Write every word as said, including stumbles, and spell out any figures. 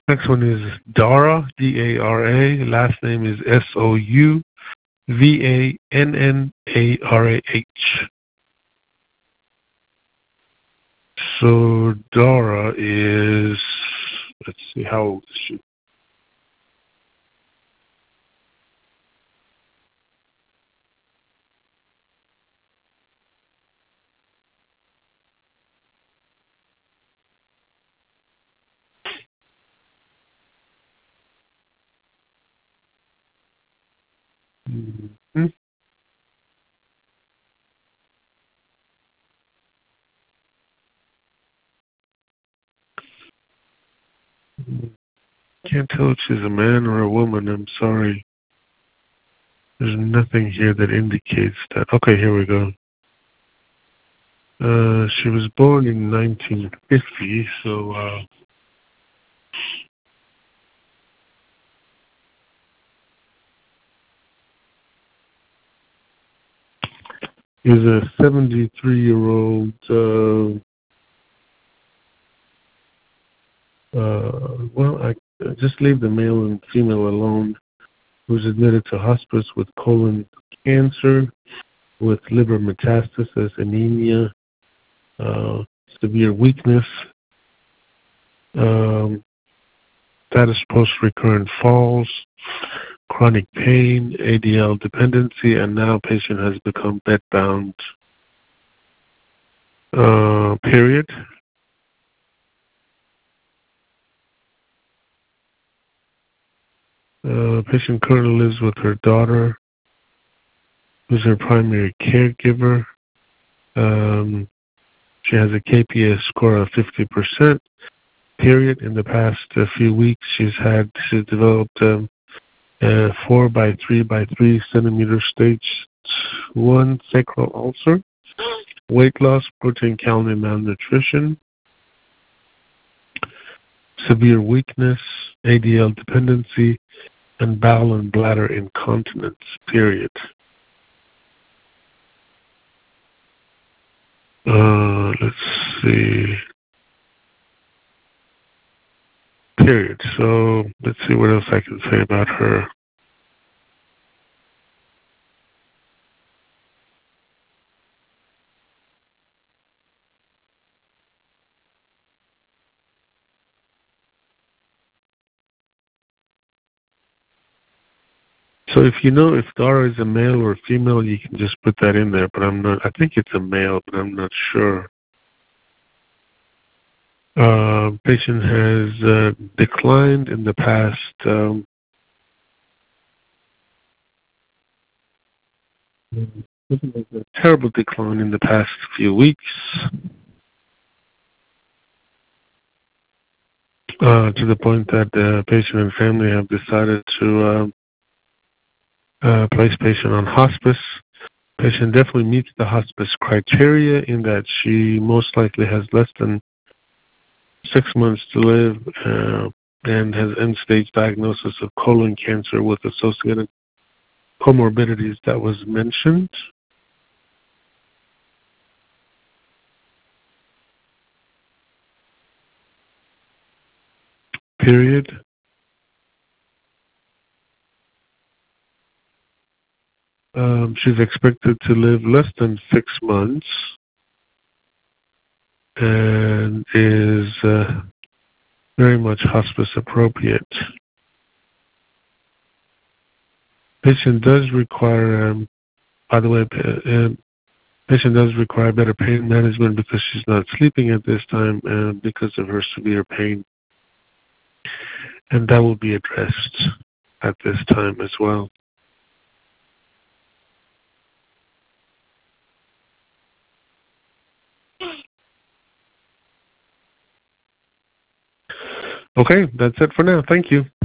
Next one is Dara, D A R A. Last name is S O U V A N N A R A H. So Dara is, let's see, how old is she? Mm-hmm. Can't tell if she's a man or a woman. I'm sorry. There's nothing here that indicates that. Okay, here we go. Uh, she was born in nineteen fifty, so uh, is a seventy-three-year-old. Uh, uh, well, I uh, just leave the male and female alone. Who's admitted to hospice with colon cancer, with liver metastasis, anemia, uh, severe weakness, um, status post-recurrent falls, chronic pain, A D L dependency, and now patient has become bedbound. Uh, period. Uh, patient currently lives with her daughter, who's her primary caregiver. Um, she has a K P S score of fifty percent. Period. In the past uh, few weeks, she's had she's developed um, a four by three by three centimeter stage one sacral ulcer, weight loss, protein calorie malnutrition, severe weakness, A D L dependency, and bowel and bladder incontinence. Period. Uh, let's see. Period. So let's see what else I can say about her. So if you know if Dara is a male or a female, you can just put that in there. But I'm not. I think it's a male, but I'm not sure. Uh, patient has uh, declined in the past. Um, a terrible decline in the past few weeks. Uh, to the point that the patient and family have decided to um, uh, place patient on hospice. Patient definitely meets the hospice criteria in that she most likely has less than six months to live uh, and has end-stage diagnosis of colon cancer with associated comorbidities that was mentioned. Period. Um, she's expected to live less than six months and is uh, very much hospice appropriate. Patient does require, um, by the way, uh, patient does require better pain management because she's not sleeping at this time and because of her severe pain. And that will be addressed at this time as well. Okay, that's it for now. Thank you.